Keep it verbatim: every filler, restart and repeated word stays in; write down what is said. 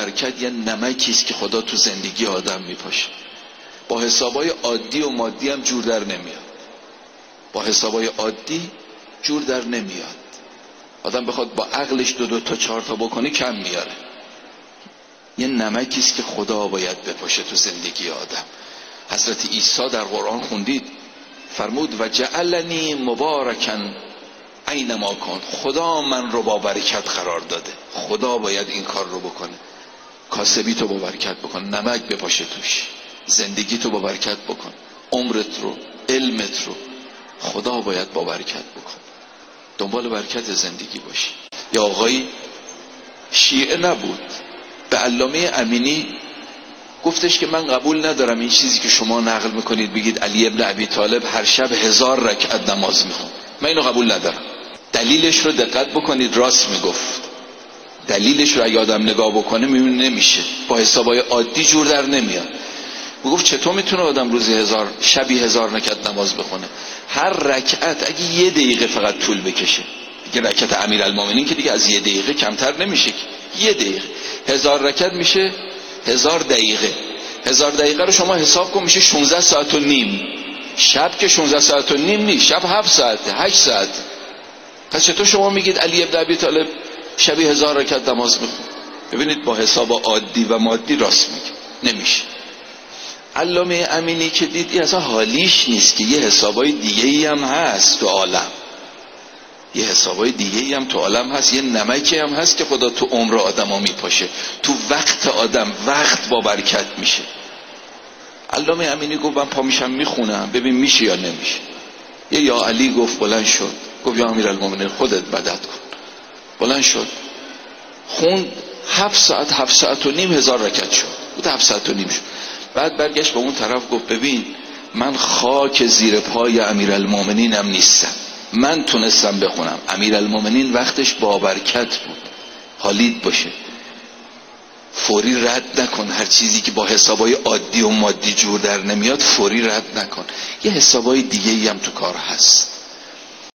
برکت یه نمکی است که خدا تو زندگی آدم میپاشه. با حسابای عادی و مادی هم جور در نمیاد. با حسابای عادی جور در نمیاد. آدم بخواد با عقلش دو دو تا چهار تا بکنه کم میاره. یه نمکی است که خدا باید بپاشه تو زندگی آدم. حضرت عیسی در قرآن خوندید فرمود و جعلنی مبارکا اینما کن. خدا من رو با برکت قرار داده. خدا باید این کار رو بکنه. کاسبی تو با برکت بکن، نمک بپاشه توش، زندگی تو با برکت بکن، عمرت رو، علمت رو خدا باید با برکت بکن. دنبال برکت زندگی باشی. یا آقایی شیعه نبود، به علامه امینی گفتش که من قبول ندارم این چیزی که شما نقل میکنید بگید علی ابن ابی طالب هر شب هزار رکعت نماز میخوند. من اینو قبول ندارم. دلیلش رو دقت بکنید، راست میگفت. دلیلش رو اگه آدم نگاه بکنه میبینه نمیشه، با حسابای عادی جور در نمیاد. میگفت چطور میتونه آدم روزی هزار شبی هزار رکعت نماز بخونه؟ هر رکعت اگه یه دقیقه فقط طول بکشه، دیگه رکعت امیرالمومنین که دیگه از یه دقیقه کمتر نمیشه، یه دقیقه هزار رکعت میشه هزار دقیقه. هزار دقیقه رو شما حساب کن میشه شانزده ساعت و نیم. شب که شانزده ساعت و نیم نیست، شب هفت ساعت هشت ساعت. پس چطور شما میگید علی ابن ابی طالب شبی هزار رکعت نماز میخونه؟ ببینید با حساب عادی و مادی راست میگه، نمیشه. علامه امینی که دید این اصلا حالیش نیست که یه حسابای دیگه ای هم هست تو عالم، یه حسابای دیگه ای هم تو عالم هست، یه نمکی هم هست که خدا تو عمر آدم ها میپاشه، تو وقت آدم وقت با برکت میشه. علامه امینی گفت من پا میشم میخونم ببین میشه یا نمیشه. یه یا علی گفت بلند شد گفت یا امیرالمومنین خودت مدد کن. بلند شد خوند هفت ساعت هفت ساعت و نیم هزار رکعت شد. بود هفت ساعت و نیم شد. بعد برگشت به اون طرف گفت ببین من خاک زیر پای امیرالمومنینم نیستم، من تونستم بخونم. امیرالمومنین وقتش با برکت بود. حالیت باشه فوری رد نکن. هر چیزی که با حسابای عادی و مادی جور در نمیاد فوری رد نکن. یه حسابای دیگه ای هم تو کار هست.